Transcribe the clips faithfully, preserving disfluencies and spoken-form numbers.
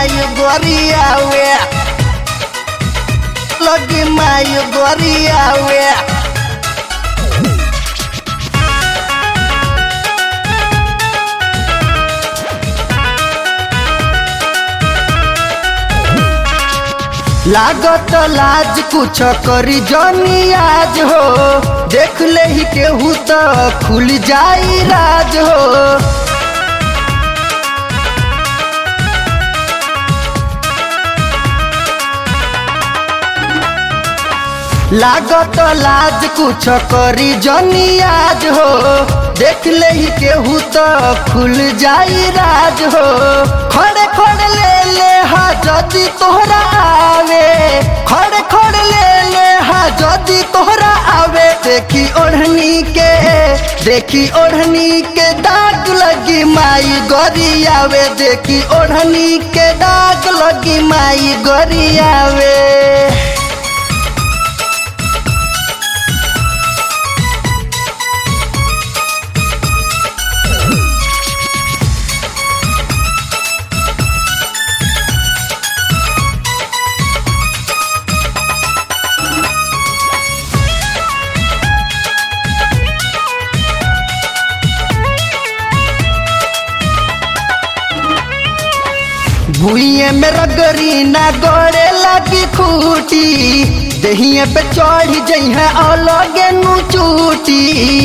माई गोरियावे लगी माई गोरियावे लागत लाज कुछ करी जनी आज हो देख ले ही केहू तो खुल जाई राज हो लागत लाज कुछ करी जनी आज हो देख ले ही केहू तो खुल जाई राज हो खड़े खड़े ले ले हा जदी तोहरा आवे खड़े खड़े ले ले हा जदी तोहरा आवे देखी ओढ़नी के देखी ओढ़नी के दाग लगी माई गोरियावे देखी ओढ़नी के दाग लगी माई गोरियावे भूइये में रगरी ना गोड़े लगी खूटी दहिए पे चढ़ जइहे अलगे नु चूटी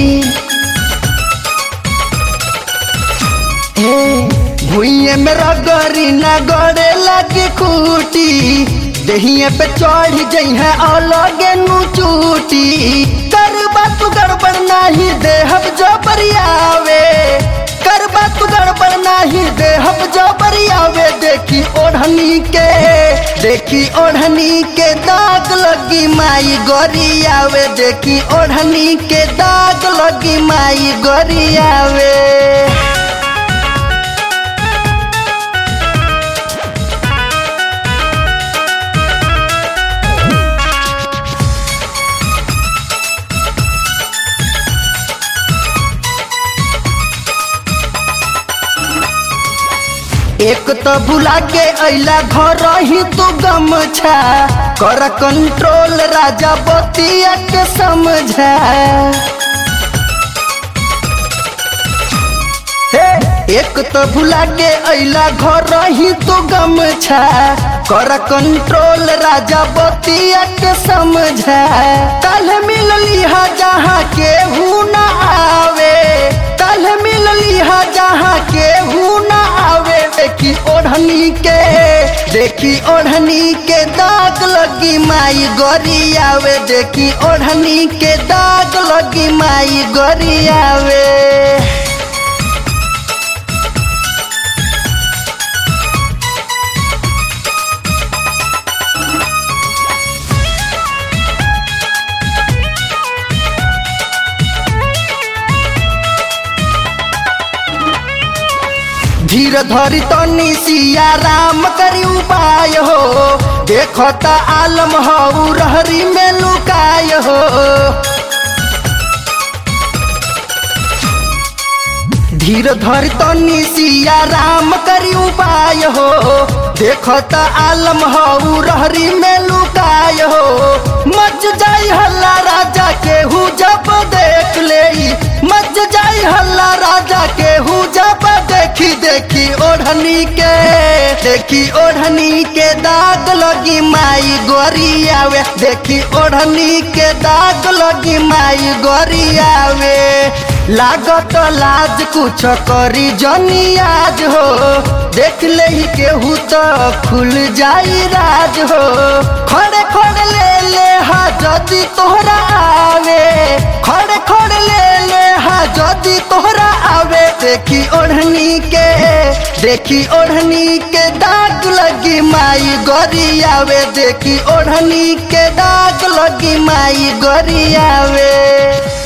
भूइये में रगरी ना गोड़े लगी खूटी दहिए पे चढ़ जइहे अलगे नु चूटी करबा तू गड़बड़ नाही देहब जबरियावे करबा तू गड़बड़ नाही देहब जबरियावे देखी ओढ़नी के देखी ओढ़नी के दाग लगी माई गोरियावे देखी ओढ़नी के दाग लगी माई गोरियावे एक तो भुला के अइला घर ही तू गमछा कर कंट्रोल राजा बतिया के समझा एक तो भुला के अइला घर ही तू गमछा कर कंट्रोल राजा बतिया के समझा कल मिलली हा जहाँ केहू न आवे कल मिलली हा जहाँ केहू न आवे देखी ओढ़नी के देखी ओढ़नी के दाग लगी माई गोरियावे देखी ओढ़नी के दाग लगी माई गोरियावे धीर धरी तनी सिया राम करी उपाय हो देखो त आलम हो रहरी में लुकाय हो धीर धरी तनी सिया राम करी उपाय हो देखो त आलम हो रहरी में लुकाय हो मच जाई हल्ला राजा केहू जब देख ले मच जाई हल्ला राजा केहू जब देखी देखी ओढ़नी के देखी ओढ़नी के दाग लगी माई गोरियावे देखी ओढ़नी के दाग लगी माई गोरियावे लागत लाज कुछ करी जनी आज हो देख ले ही केहू तो खुल जाई राज हो खड़े खड़े ले ले हा जदी तोहरा आवे खड़े खड़े ले ले हा जदी तोहरा आवे देखी ओढ़नी के देखी ओढ़नी के दाग लगी माई गोरियावे देखी ओढ़नी के दाग लगी माई गोरियावे।